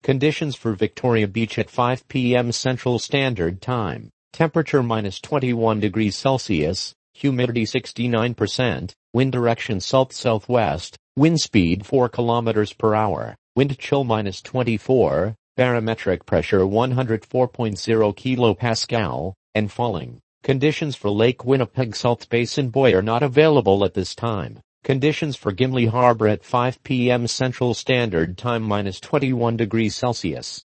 Conditions for Victoria Beach at 5 p.m. Central Standard Time. Temperature -21 degrees Celsius, humidity 69%, wind direction south-southwest, wind speed 4 kilometers per hour, wind chill -24, barometric pressure 104.0 kilopascal, and falling. Conditions for Lake Winnipeg South Basin buoy are not available at this time. Conditions for Gimli Harbor at 5 p.m. Central Standard Time -21 degrees Celsius.